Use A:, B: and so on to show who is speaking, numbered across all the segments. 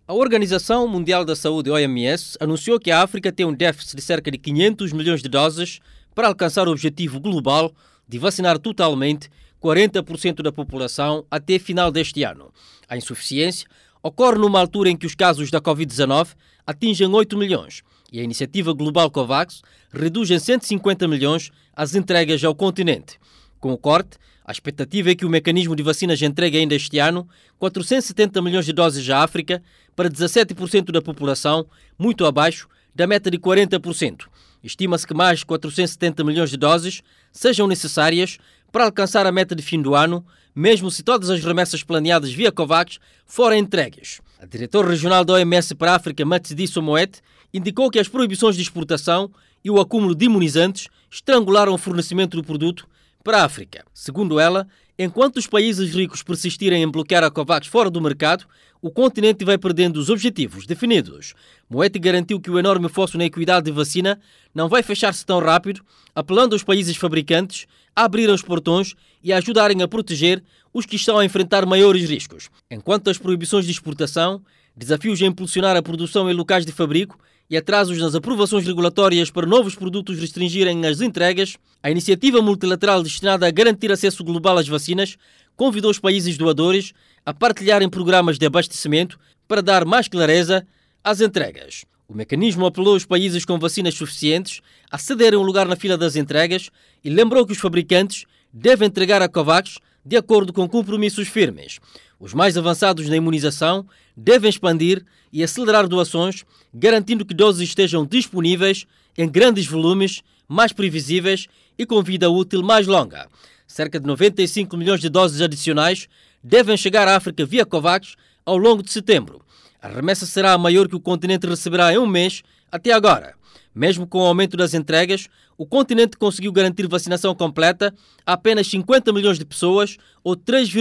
A: A Organização Mundial da Saúde, OMS, anunciou que a África tem um déficit de cerca de 500 milhões de doses para alcançar o objetivo global de vacinar totalmente 40% da população até final deste ano. A insuficiência ocorre numa altura em que os casos da Covid-19 atingem 8 milhões e a iniciativa global COVAX reduz em 150 milhões as entregas ao continente. Com o corte, a expectativa é que o mecanismo de vacinas entregue ainda este ano 470 milhões de doses à África para 17% da população, muito abaixo da meta de 40%. Estima-se que mais 470 milhões de doses sejam necessárias para alcançar a meta de fim do ano, mesmo se todas as remessas planeadas via COVAX forem entregues. A diretora regional da OMS para a África, Matshidiso Moeti, indicou que as proibições de exportação e o acúmulo de imunizantes estrangularam o fornecimento do produto para a África. Segundo ela, enquanto os países ricos persistirem em bloquear a COVAX fora do mercado, o continente vai perdendo os objetivos definidos. Moeti garantiu que o enorme fosso na equidade de vacina não vai fechar-se tão rápido, apelando aos países fabricantes a abrirem os portões e a ajudarem a proteger os que estão a enfrentar maiores riscos. Enquanto as proibições de exportação, desafios a impulsionar a produção em locais de fabrico e atrasos nas aprovações regulatórias para novos produtos restringirem as entregas, a iniciativa multilateral destinada a garantir acesso global às vacinas convidou os países doadores a partilharem programas de abastecimento para dar mais clareza às entregas. O mecanismo apelou aos países com vacinas suficientes a cederem um lugar na fila das entregas e lembrou que os fabricantes devem entregar a COVAX de acordo com compromissos firmes. Os mais avançados na imunização devem expandir e acelerar doações, garantindo que doses estejam disponíveis em grandes volumes, mais previsíveis e com vida útil mais longa. Cerca de 95 milhões de doses adicionais devem chegar à África via COVAX ao longo de setembro. A remessa será a maior que o continente receberá em um mês até agora. Mesmo com o aumento das entregas, o continente conseguiu garantir vacinação completa a apenas 50 milhões de pessoas, ou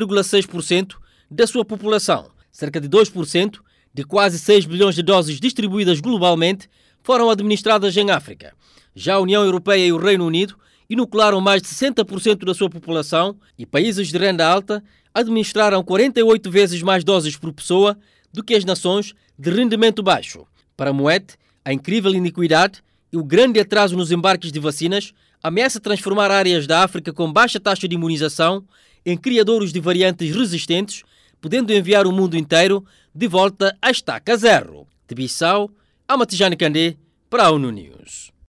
A: 3,6% da sua população. Cerca de 2% de quase 6 bilhões de doses distribuídas globalmente foram administradas em África. Já a União Europeia e o Reino Unido inocularam mais de 60% da sua população e países de renda alta administraram 48 vezes mais doses por pessoa do que as nações de rendimento baixo. Para Moeti, a incrível iniquidade e o grande atraso nos embarques de vacinas ameaça transformar áreas da África com baixa taxa de imunização em criadouros de variantes resistentes, podendo enviar o mundo inteiro de volta à estaca zero. De Bissau, Amatijane Kandé, para a ONU News.